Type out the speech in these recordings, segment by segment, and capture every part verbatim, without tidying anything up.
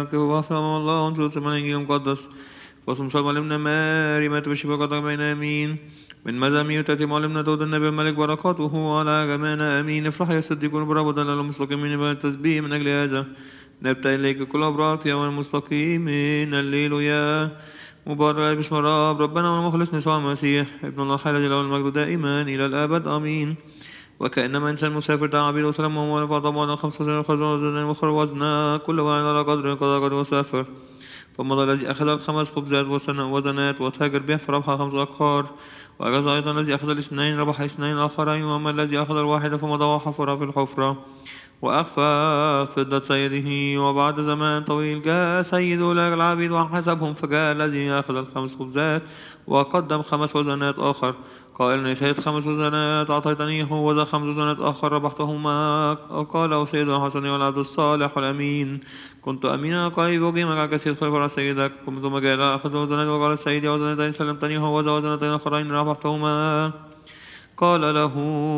كيف وافهم الله انظر سمع الإنجيل المقدس وصم صلى علمنا ماري ما تبشي فقط بين آمين من مزامير تتم علمنا داود النبي الملك بركاته على جميعنا آمين افرح يا صديقون برب دل المستقيمين بالتسبيح من أجل هذا نبتهل إليك كل أبرار في يوم المستقيمين الليلويا مبارك باسم الرب ربنا والمخلص يسوع المسيح ابن الله الحي الذي له المجد دائما إلى الأبد آمين. وكأنما إنسان مسافر دعا عبيد وسلم وهو فضم على خمس وزن وخرج وزن وخر وزنا كل واحد على قدر قدر قدر وسافر فمضى الذي أخذ الخمس خبزات وزنات وتاجر به فربح خمس أبخار وأجاز أيضا الذي أخذ الاثنين ربح اثنين آخرين وأما الذي أخذ الواحد فمضى وحفر في الحفرة وأخفى فضة سيده. وبعد زمان طويل جاء سيد أولئك العبيد وحسبهم فجاء الذي أخذ الخمس خبزات وقدم خمس وزنات آخر قائل يا سيد خمس وزنات أعطيتني هو ذا خمس وزنات آخر ربحتهما. قال سيد حسن والعبد الصالح والأمين كنت أمينا قريب وقيمك على كثير خلف على سيدك ثم جاء أخذ وزنات وقال السيد وزنتين سلمتني هو ذا وزنتين آخرين ربحتهما. قال له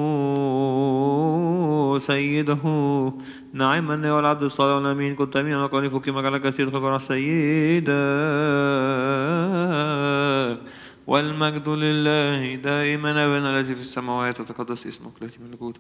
سيده نعم أني والعبد الصالح والأمين كنت أمينا قريب وقيمك على كثير خلف على سيدك والمجد لله دائما أبنا الذي في السماوات وتقدس اسمك الذي ملكوتك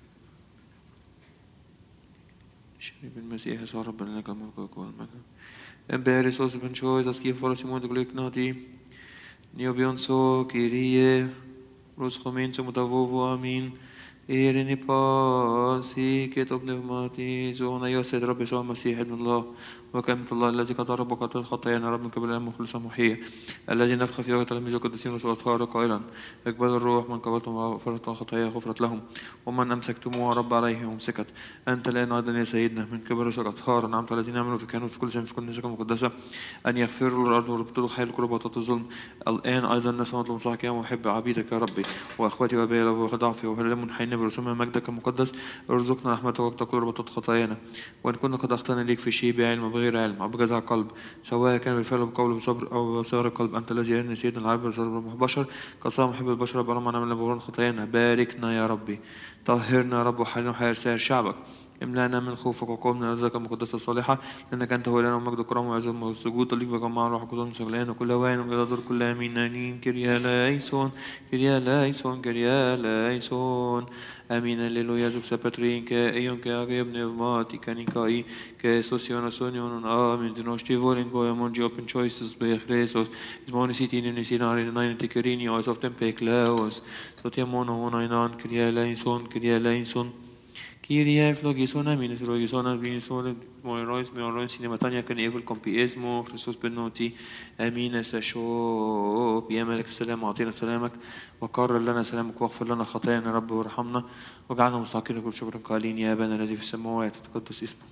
شريف المسيح يسوع ربنا لك الملك والقوة والمجد امبارس اوس بن شوي تسكيف فرسيمون تقولك نادي نيو بيونسو كيريه روس خمين سمتفوفو آمين إيريني باسي كتب نفماتي زونا يسيد رب يسوع المسيح ابن الله وكلمة الله الذي قد رب وقد الخطايانا رب من قبل المخلصة محية الذي نفخ في وقت تلاميذ القديسين والأطهار قائلا اقبل الروح من قبلتم وغفرت الخطايا غفرت لهم ومن أمسكتموها رب عليه ومسكت أنت الآن أيضا يا سيدنا من قبل رسل الأطهار نعمت الذين آمنوا في كانوا في كل شيء في كل نسك مقدسة أن يغفروا الأرض وربطوا حي القرب وتظلم الآن أيضا نسأل نطلب صحك يا محب عبيدك يا ربي وأخواتي وأبي وضعفي وهلم حين برسوم مجدك المقدس ارزقنا رحمتك وقتك وربطت خطايانا وإن كنا قد أخطأنا ليك في شيء بعلم بغير علم أو بجزع قلب سواء كان بالفعل بقول بصبر أو بصغر القلب أنت الذي أرني سيدنا العرب رسول بشر قصام محب البشر برمى نعمل بغران خطايانا باركنا يا ربي طهرنا يا رب وحلنا وحير سائر شعبك املأنا من خوفك وقومنا من أرضك المقدسة الصالحة لأنك أنت هو لنا ومجد الكرام وعزم والسجود ليك بجمع روح القدس سجلان وكل وين وإلى دور كل آمين آمين كريا لايسون كريا لايسون كريا لايسون آمين الليلويا زوج سبترين كأيون كأغيب نفماتي كنيكاي كسوسيون سونيون آمين دنوشتي فولين كوي مونجي open choices بخريسوس إزموني سيتين نسيناري ناين تكريني أو سوفتن بيكلاوس سوتيمونو وناينان كريا لايسون كريا لايسون Kyrie flogison amin flogison amin moirois meorois cinematania كان يفل كومبيزمو خريستوس بنوتي امين سشو بياملك السلام اعطينا سلامك وقرر لنا سلامك واغفر لنا خطايانا رب وارحمنا واجعلنا مستحقين كل شكر قائلين يا ابانا الذي في السماوات وتقدس اسمك.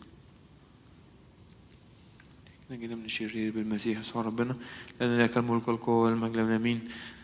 نجينا من الشرير بالمسيح يسوع ربنا لأن لك الملك والقوة والمجد والأمين